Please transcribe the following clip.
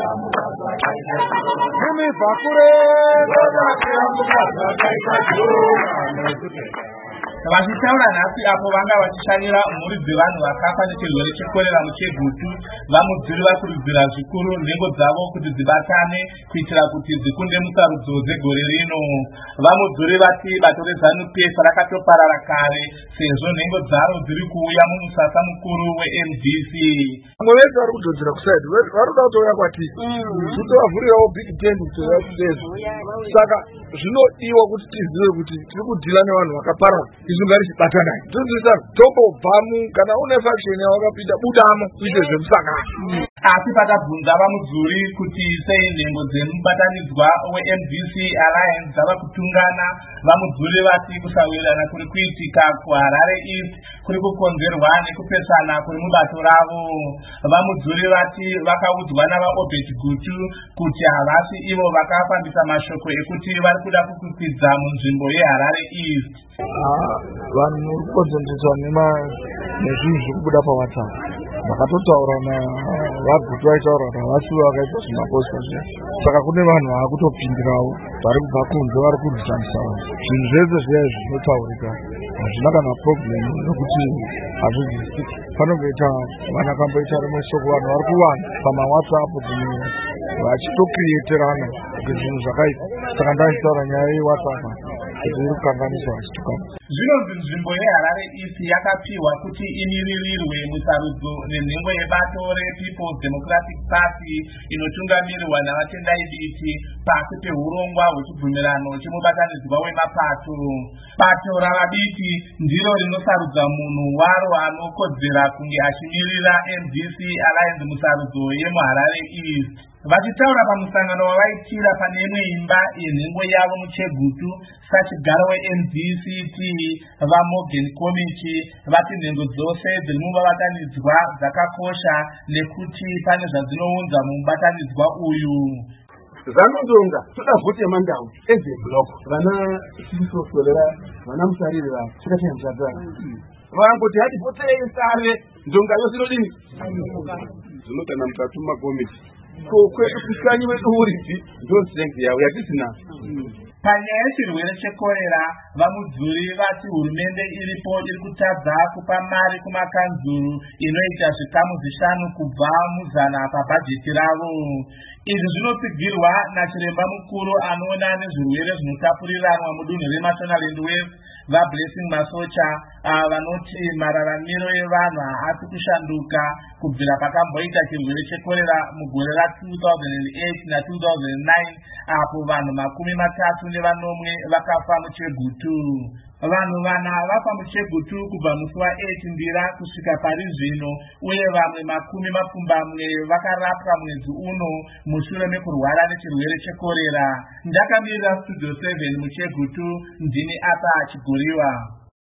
Vachitaura nhasi apo vanga vachishanyira mhuri dzevanhu vakafa nechirwere chekorera muChegutu, vamudziri vakurudzira zvikuru nhengo dzavo kuti dzibatane kuitira kuti dzikunde musarudzo dzegore rino. Vamudziri vati bato reZANU-PF rakatoparara kare sezvo nhengo dzaro dziri kuuya mumusasa mukuru weMDC. Vamwe vedu vari kudzodzera kusaidi, varoda kutouya kwatiri kutovavhurirawo big tent kutouya kudezo. Saka zvinodiwa kuti tizive kuti tiri kudhila nevanhu vakaparara, izvi ngarichibatanai. Toziisa tombobvamu kana une faction yawakapinda budamo uite zvemusangano. Asi pakabvunza vamudzuri kuti sei nhengo dzemubatanidzwa weMDC Alliance dzava kutungana, vamudzuri vati kusawirirana kuri kuitika kuHarare East kuri kukonzerwa nekupesana kuri mubato ravo. Vamudzuri vati vakaudzwa navaObed Gutu kuti havasi ivo vakafambisa mashoko ekuti vari kuda kukwikwidzwa munzvimbo yeHarare East. Vanhu kukonzerwa nezvinhu zviri kubuda paWhatsApp. Vakatotaura vaGutu vaitaura kuti havasi vakaita zvimaposta zviya. Saka kune vanhu vaakutopindirawo vari kubva kunze vari kurwisanisawo. Zvinhu zvese zviya izvi zvinotaurika. Hazvina kana problem nokuti hazvizwisiki. Panongoita vanakamboita rimwe shoko vanhu vari kuwana pamaWhatsApp dzimwe vachitokriyeterana kuti zvinhu zvakaita. Saka ndachitaura nyaya yeWhatsApp kuti iri kukanganiswa vachitukana. Zvinonzi nzvimbo yeHarare East yakapiwa kuti imiririrwe musarudzo nenhengo yebato rePeople's Democratic Party inotungamirirwa navatendai biti pasi pehurongwa hwechibvumirano chemubatanidzwa wemapato. Bato ravabiti ndiro rinosarudza munhu waro anokodzera kunge achimirira MDC Alliance musarudzo yemuHarare East. Vachitaura pamusangano wavaitira pane imwe imba yenhengo yavo muChegutu, sachigaro weMDCT vaMorgan Komichi vati nhengo dzose dziri mubatanidzwa dzakakosha nekuti pane zvadzinounza mumubatanidzwa uyu. Zanodonga toda vhoti yemandau ezeblock vana sirisosorera vana musarire vavo chakati muzadzara vangoti hati vhotei sare ndonga yose inodini Zvinokana mukatuma komiti kokwedu kukanyi wedu uridzi ndo strength yawo yatisina. Panyaya yechirwere chekorera, vamudzuri vati hurumende iripo iri kutadza kupa mari kumakanzuru inoita zvikamu 5 kubva muzana pabhajeti ravo. Izvi zvinotsigirwa nachiremba mukuru anoona nezvirwere zvinotapuriranwa mudunhu reMashonaland West vaBlessing Masocha vanoti mararamiro evanhu haasi kushanduka kubvira pakamboita chirwere chekorera mugore ra2008 na2009 apo vanhu 37 vakafa muChegutu. Vanhu vana vafa muChegutu kubva musi wa8 Ndira kusvika pari zvino, uye vamwe 20 vakarapwa mwedzi uno mushure mekurwara nechirwere chekorera. Ndakamirira Studio 7 muChegutu, ndini apa Chiguriwa.